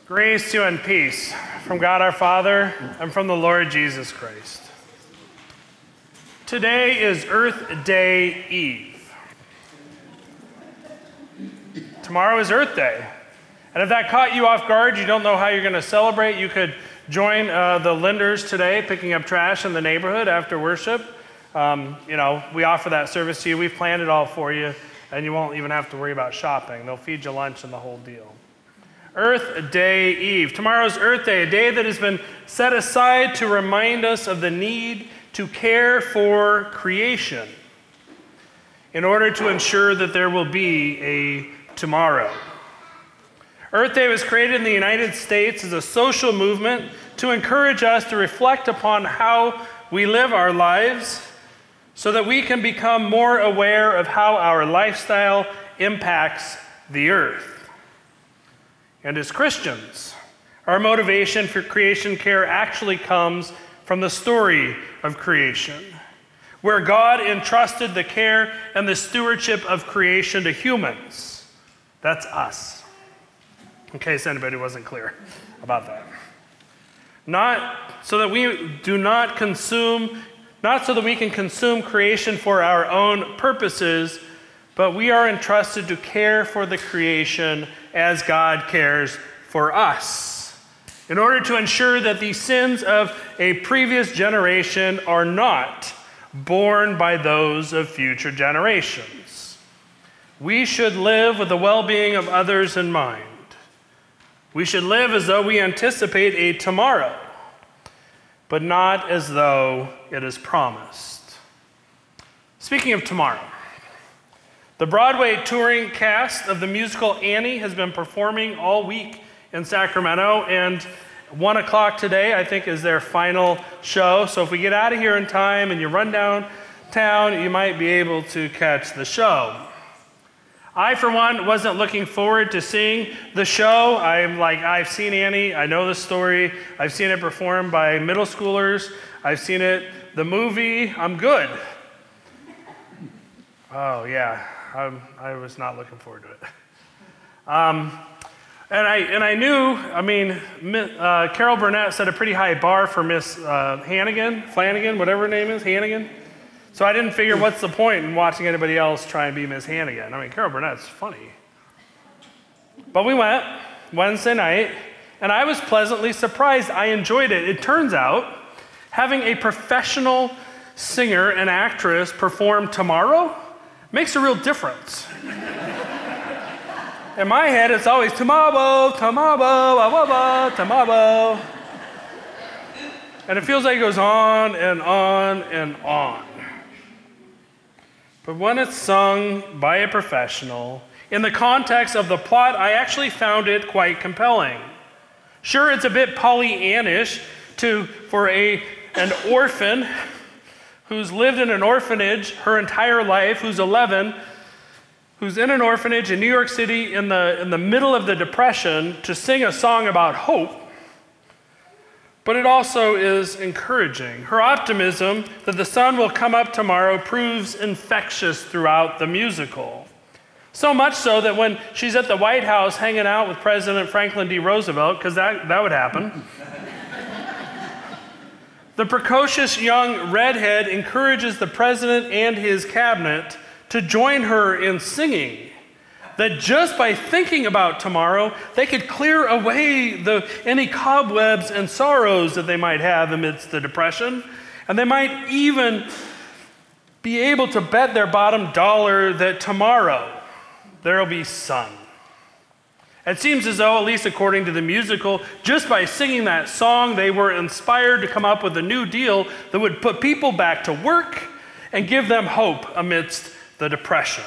Grace to you and peace from God our Father and from the Lord Jesus Christ. Today is Earth Day Eve. Tomorrow is Earth Day. And if that caught you off guard, you don't know how you're going to celebrate, you could join the Linders today picking up trash in the neighborhood after worship. We offer that service to you. We've planned it all for you, and you won't even have to worry about shopping. They'll feed you lunch and the whole deal. Earth Day Eve. Tomorrow's Earth Day, a day that has been set aside to remind us of the need to care for creation in order to ensure that there will be a tomorrow. Earth Day was created in the United States as a social movement to encourage us to reflect upon how we live our lives so that we can become more aware of how our lifestyle impacts the earth. And as Christians, our motivation for creation care actually comes from the story of creation, where God entrusted the care and the stewardship of creation to humans. That's us, in case anybody wasn't clear about that. Not so that we can consume creation for our own purposes, but we are entrusted to care for the creation as God cares for us, in order to ensure that the sins of a previous generation are not borne by those of future generations. We should live with the well-being of others in mind. We should live as though we anticipate a tomorrow, but not as though it is promised. Speaking of tomorrow, the Broadway touring cast of the musical Annie has been performing all week in Sacramento, and 1 o'clock today, I think, is their final show. So if we get out of here in time and you run downtown, you might be able to catch the show. I, for one, wasn't looking forward to seeing the show. I've seen Annie, I know the story, I've seen it performed by middle schoolers, I've seen the movie, I'm good. Oh yeah, I was not looking forward to it. And I knew, Carol Burnett set a pretty high bar for Miss Flanagan, whatever her name is, Hannigan. So I didn't figure what's the point in watching anybody else try and be Miss Hannigan. Carol Burnett's funny. But we went Wednesday night, and I was pleasantly surprised. I enjoyed it. It turns out, having a professional singer and actress perform tomorrow makes a real difference. In my head, it's always tomorrow, tomorrow. And it feels like it goes on and on and on. But when it's sung by a professional, in the context of the plot, I actually found it quite compelling. Sure, it's a bit Pollyannish for an orphan who's lived in an orphanage her entire life, who's 11, who's in an orphanage in New York City in the middle of the Depression, to sing a song about hope. But it also is encouraging. Her optimism that the sun will come up tomorrow proves infectious throughout the musical. So much so that when she's at the White House hanging out with President Franklin D. Roosevelt, because that would happen, the precocious young redhead encourages the president and his cabinet to join her in singing, that just by thinking about tomorrow, they could clear away any cobwebs and sorrows that they might have amidst the Depression, and they might even be able to bet their bottom dollar that tomorrow there will be sun. It seems as though, at least according to the musical, just by singing that song, they were inspired to come up with a new deal that would put people back to work and give them hope amidst the Depression.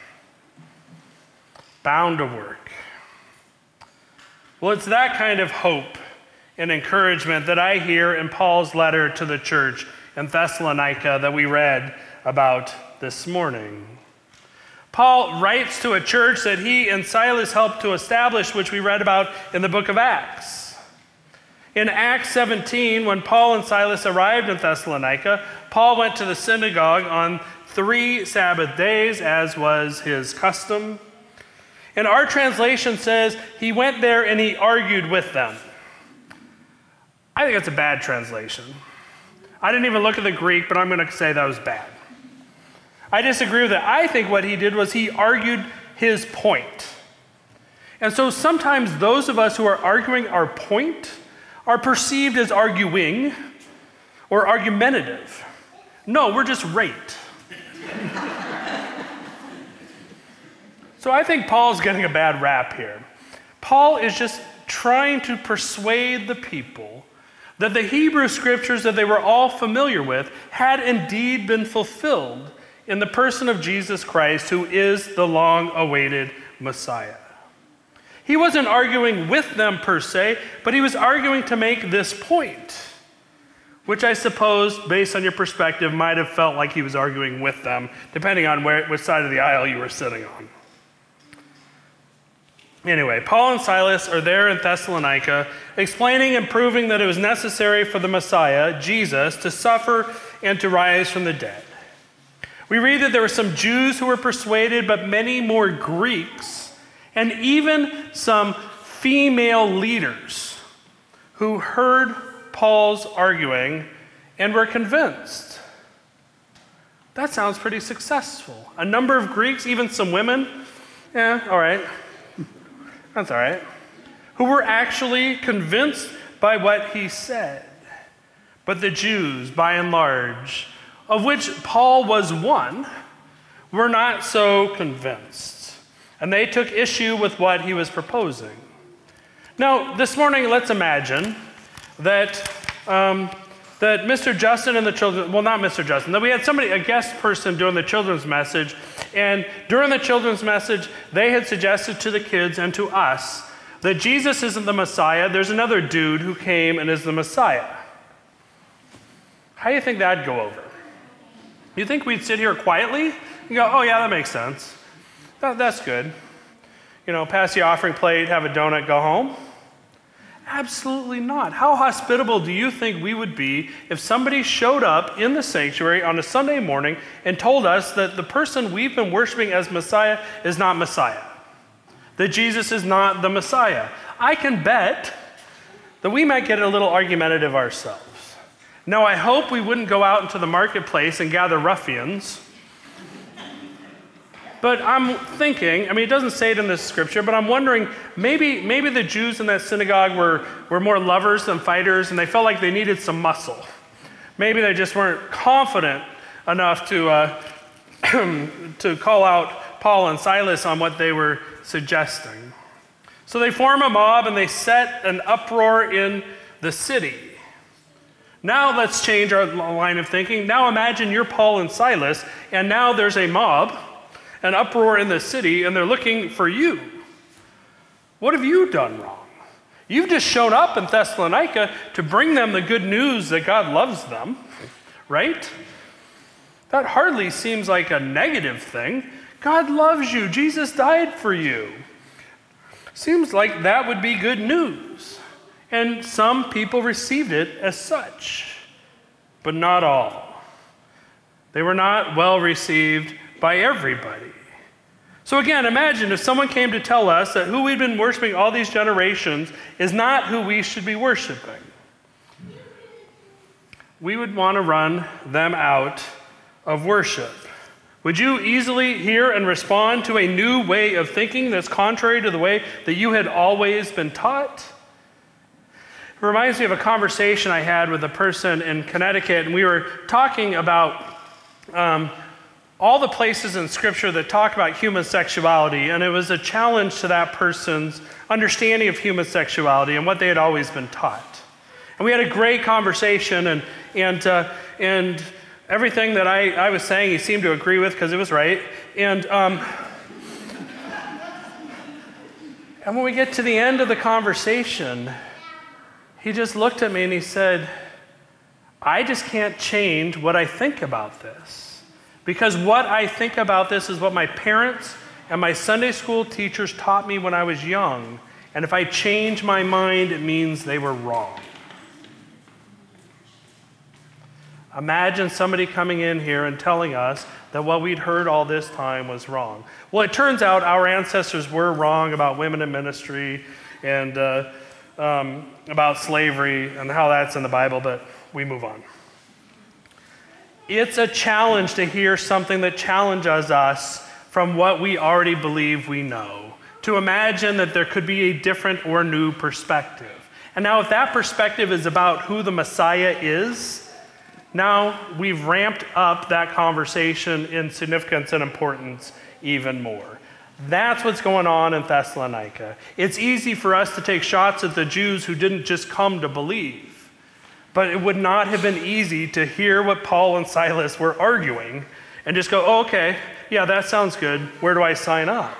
Bound to work. Well, it's that kind of hope and encouragement that I hear in Paul's letter to the church in Thessalonica that we read about this morning. Paul writes to a church that he and Silas helped to establish, which we read about in the book of Acts. In Acts 17, when Paul and Silas arrived in Thessalonica, Paul went to the synagogue on 3 Sabbath days, as was his custom. And our translation says he went there and he argued with them. I think that's a bad translation. I didn't even look at the Greek, but I'm going to say that was bad. I disagree with it. I think what he did was he argued his point. And so sometimes those of us who are arguing our point are perceived as arguing or argumentative. No, we're just right. So I think Paul's getting a bad rap here. Paul is just trying to persuade the people that the Hebrew scriptures that they were all familiar with had indeed been fulfilled in the person of Jesus Christ, who is the long-awaited Messiah. He wasn't arguing with them per se, but he was arguing to make this point, which I suppose, based on your perspective, might have felt like he was arguing with them, depending on which side of the aisle you were sitting on. Anyway, Paul and Silas are there in Thessalonica, explaining and proving that it was necessary for the Messiah, Jesus, to suffer and to rise from the dead. We read that there were some Jews who were persuaded, but many more Greeks, and even some female leaders who heard Paul's arguing and were convinced. That sounds pretty successful. A number of Greeks, even some women, all right, that's all right, who were actually convinced by what he said. But the Jews, by and large, of which Paul was one, were not so convinced. And they took issue with what he was proposing. Now, this morning, let's imagine that Mr. Justin and the children, well, not Mr. Justin, that we had somebody, a guest person doing the children's message, and during the children's message, they had suggested to the kids and to us that Jesus isn't the Messiah, there's another dude who came and is the Messiah. How do you think that'd go over? You think we'd sit here quietly and go, oh yeah, that makes sense. That's good. You know, pass the offering plate, have a donut, go home? Absolutely not. How hospitable do you think we would be if somebody showed up in the sanctuary on a Sunday morning and told us that the person we've been worshiping as Messiah is not Messiah? That Jesus is not the Messiah? I can bet that we might get a little argumentative ourselves. Now, I hope we wouldn't go out into the marketplace and gather ruffians. But I'm thinking, it doesn't say it in this scripture, but I'm wondering, maybe the Jews in that synagogue were more lovers than fighters, and they felt like they needed some muscle. Maybe they just weren't confident enough to call out Paul and Silas on what they were suggesting. So they form a mob and they set an uproar in the city. Now let's change our line of thinking. Now imagine you're Paul and Silas, and now there's a mob, an uproar in the city, and they're looking for you. What have you done wrong? You've just shown up in Thessalonica to bring them the good news that God loves them, right? That hardly seems like a negative thing. God loves you. Jesus died for you. Seems like that would be good news. And some people received it as such, but not all. They were not well received by everybody. So again, imagine if someone came to tell us that who we've been worshiping all these generations is not who we should be worshiping. We would want to run them out of worship. Would you easily hear and respond to a new way of thinking that's contrary to the way that you had always been taught? It reminds me of a conversation I had with a person in Connecticut, and we were talking about all the places in Scripture that talk about human sexuality, and it was a challenge to that person's understanding of human sexuality and what they had always been taught. And we had a great conversation, and everything that I was saying he seemed to agree with because it was right. And when we get to the end of the conversation, he just looked at me and he said, I just can't change what I think about this. Because what I think about this is what my parents and my Sunday school teachers taught me when I was young. And if I change my mind, it means they were wrong. Imagine somebody coming in here and telling us that what we'd heard all this time was wrong. Well, it turns out our ancestors were wrong about women in ministry and about slavery and how that's in the Bible, but we move on. It's a challenge to hear something that challenges us from what we already believe we know, to imagine that there could be a different or new perspective. And now if that perspective is about who the Messiah is, now we've ramped up that conversation in significance and importance even more. That's what's going on in Thessalonica. It's easy for us to take shots at the Jews who didn't just come to believe, but it would not have been easy to hear what Paul and Silas were arguing and just go, oh, okay, yeah, that sounds good. Where do I sign up?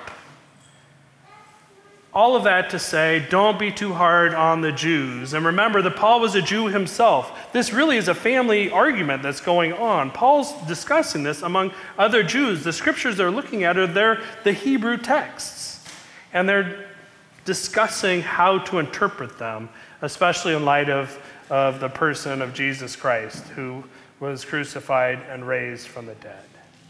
All of that to say, don't be too hard on the Jews. And remember that Paul was a Jew himself. This really is a family argument that's going on. Paul's discussing this among other Jews. The scriptures they're looking at are the Hebrew texts. And they're discussing how to interpret them, especially in light of the person of Jesus Christ, who was crucified and raised from the dead.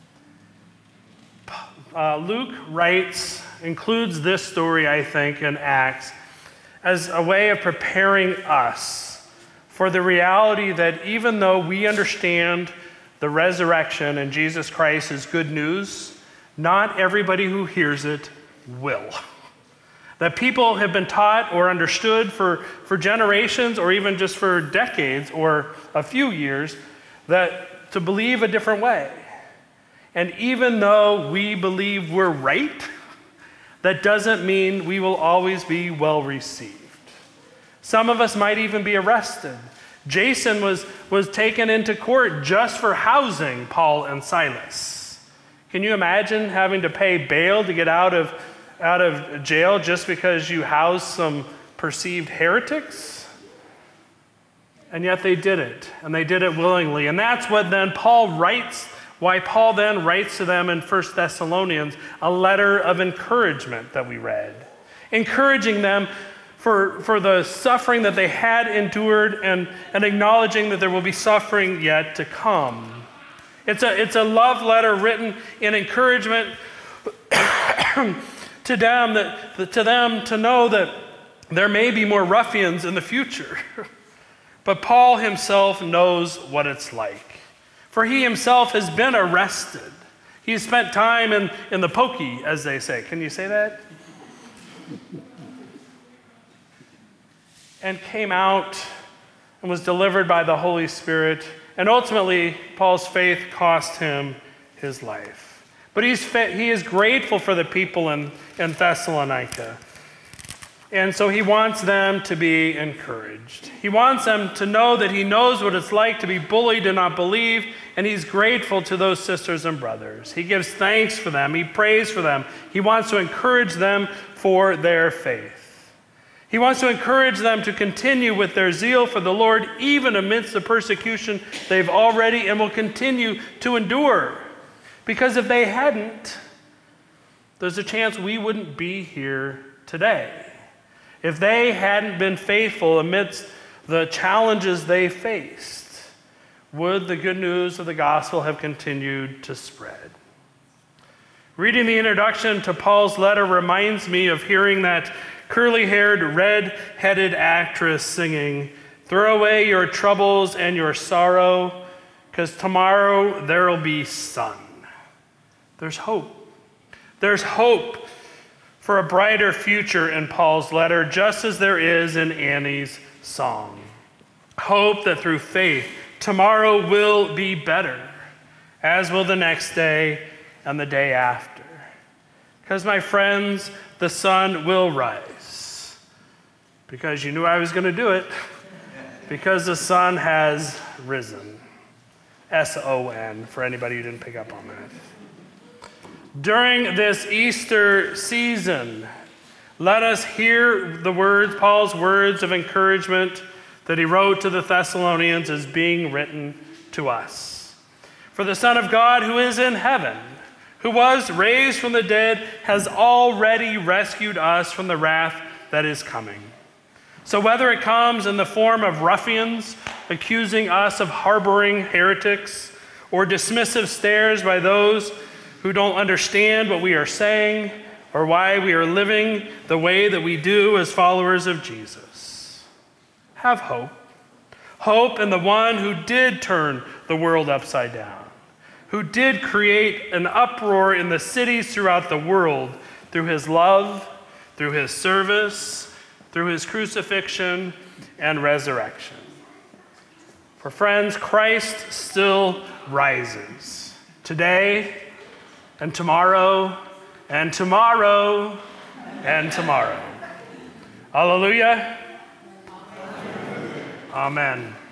Luke includes this story, I think, in Acts as a way of preparing us for the reality that even though we understand the resurrection and Jesus Christ is good news, not everybody who hears it will. That people have been taught or understood for generations or even just for decades or a few years that to believe a different way. And even though we believe we're right, that doesn't mean we will always be well received. Some of us might even be arrested. Jason was taken into court just for housing Paul and Silas. Can you imagine having to pay bail to get out of jail just because you housed some perceived heretics? And yet they did it, and they did it willingly. And that's what then why Paul then writes to them in 1 Thessalonians a letter of encouragement that we read, encouraging them for the suffering that they had endured and acknowledging that there will be suffering yet to come. It's a love letter written in encouragement to them to know that there may be more ruffians in the future. But Paul himself knows what it's like. For he himself has been arrested. He's spent time in the pokey, as they say. Can you say that? And came out and was delivered by the Holy Spirit. And ultimately, Paul's faith cost him his life. But he is grateful for the people in Thessalonica. And so he wants them to be encouraged. He wants them to know that he knows what it's like to be bullied and not believe, and he's grateful to those sisters and brothers. He gives thanks for them. He prays for them. He wants to encourage them for their faith. He wants to encourage them to continue with their zeal for the Lord, even amidst the persecution they've already and will continue to endure. Because if they hadn't, there's a chance we wouldn't be here today. If they hadn't been faithful amidst the challenges they faced, would the good news of the gospel have continued to spread? Reading the introduction to Paul's letter reminds me of hearing that curly-haired, red-headed actress singing, "Throw away your troubles and your sorrow, because tomorrow there'll be sun." There's hope. There's hope for a brighter future in Paul's letter, just as there is in Annie's song. Hope that through faith, tomorrow will be better, as will the next day and the day after. Because, my friends, the sun will rise. Because you knew I was going to do it. Because the sun has risen. S-O-N, for anybody who didn't pick up on that. During this Easter season, let us hear Paul's words of encouragement that he wrote to the Thessalonians as being written to us. For the Son of God who is in heaven, who was raised from the dead, has already rescued us from the wrath that is coming. So whether it comes in the form of ruffians accusing us of harboring heretics or dismissive stares by those who don't understand what we are saying or why we are living the way that we do as followers of Jesus. Have hope. Hope in the one who did turn the world upside down, who did create an uproar in the cities throughout the world through his love, through his service, through his crucifixion and resurrection. For friends, Christ still rises today and tomorrow and tomorrow and tomorrow. Hallelujah. Amen.